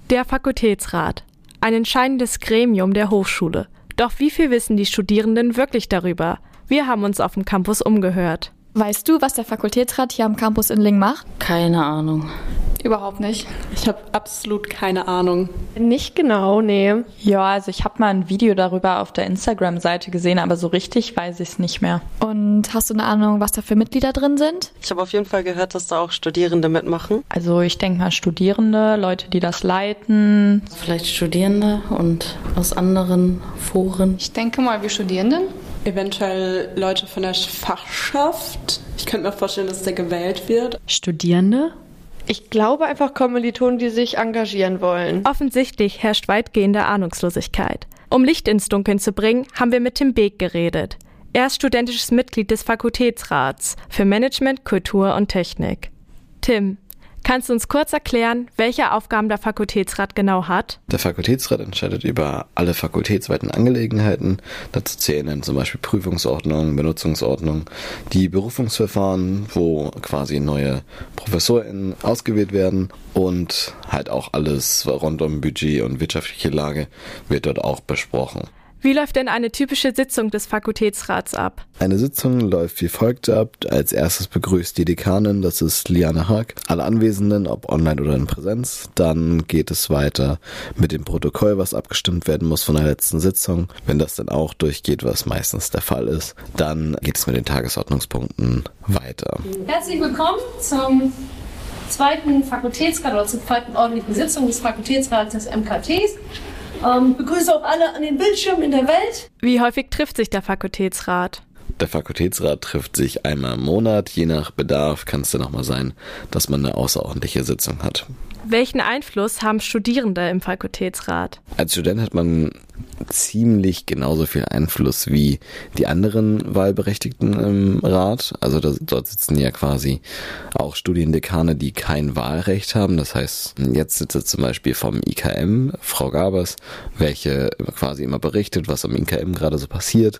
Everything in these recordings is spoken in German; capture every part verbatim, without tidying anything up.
Der Fakultätsrat. Ein entscheidendes Gremium der Hochschule. Doch wie viel wissen die Studierenden wirklich darüber? Wir haben uns auf dem Campus umgehört. Weißt du, was der Fakultätsrat hier am Campus in Lingen macht? Keine Ahnung. Überhaupt nicht. Ich habe absolut keine Ahnung. Nicht genau, nee. Ja, also ich habe mal ein Video darüber auf der Instagram-Seite gesehen, aber so richtig weiß ich es nicht mehr. Und hast du eine Ahnung, was da für Mitglieder drin sind? Ich habe auf jeden Fall gehört, dass da auch Studierende mitmachen. Also ich denke mal Studierende, Leute, die das leiten. Vielleicht Studierende und aus anderen Foren. Ich denke mal, wir Studierenden. Eventuell Leute von der Fachschaft. Ich könnte mir vorstellen, dass der gewählt wird. Studierende? Ich glaube einfach Kommilitonen, die sich engagieren wollen. Offensichtlich herrscht weitgehende Ahnungslosigkeit. Um Licht ins Dunkeln zu bringen, haben wir mit Tim Beek geredet. Er ist studentisches Mitglied des Fakultätsrats für Management, Kultur und Technik. Tim, kannst du uns kurz erklären, welche Aufgaben der Fakultätsrat genau hat? Der Fakultätsrat entscheidet über alle fakultätsweiten Angelegenheiten. Dazu zählen dann zum Beispiel Prüfungsordnung, Benutzungsordnung, die Berufungsverfahren, wo quasi neue ProfessorInnen ausgewählt werden, und halt auch alles rund um Budget und wirtschaftliche Lage wird dort auch besprochen. Wie läuft denn eine typische Sitzung des Fakultätsrats ab? Eine Sitzung läuft wie folgt ab. Als erstes begrüßt die Dekanin, das ist Liane Haag, alle Anwesenden, ob online oder in Präsenz. Dann geht es weiter mit dem Protokoll, was abgestimmt werden muss von der letzten Sitzung. Wenn das dann auch durchgeht, was meistens der Fall ist, dann geht es mit den Tagesordnungspunkten weiter. Herzlich willkommen zum zweiten Fakultätsrat oder zur zweiten ordentlichen Sitzung des Fakultätsrats des M K Ts. Ähm, begrüße auch alle an den Bildschirmen in der Welt. Wie häufig trifft sich der Fakultätsrat? Der Fakultätsrat trifft sich einmal im Monat. Je nach Bedarf kann es dann auch mal sein, dass man eine außerordentliche Sitzung hat. Welchen Einfluss haben Studierende im Fakultätsrat? Als Student hat man ziemlich genauso viel Einfluss wie die anderen Wahlberechtigten im Rat. Also das, dort sitzen ja quasi auch Studiendekane, die kein Wahlrecht haben. Das heißt, jetzt sitzt zum Beispiel vom I K M Frau Gabers, welche quasi immer berichtet, was am I K M gerade so passiert,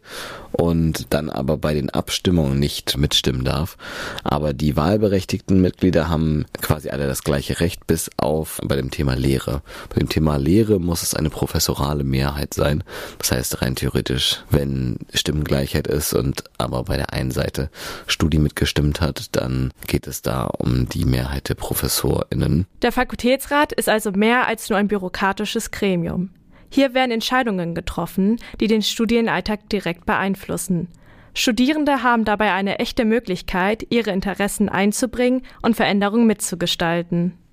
und dann aber bei den Abstimmungen nicht mitstimmen darf. Aber die wahlberechtigten Mitglieder haben quasi alle das gleiche Recht, bis auf bei dem Thema Lehre. Bei dem Thema Lehre muss es eine professorale Mehrheit sein. Das heißt rein theoretisch, wenn Stimmengleichheit ist und aber bei der einen Seite Studi mitgestimmt hat, dann geht es da um die Mehrheit der ProfessorInnen. Der Fakultätsrat ist also mehr als nur ein bürokratisches Gremium. Hier werden Entscheidungen getroffen, die den Studienalltag direkt beeinflussen. Studierende haben dabei eine echte Möglichkeit, ihre Interessen einzubringen und Veränderungen mitzugestalten.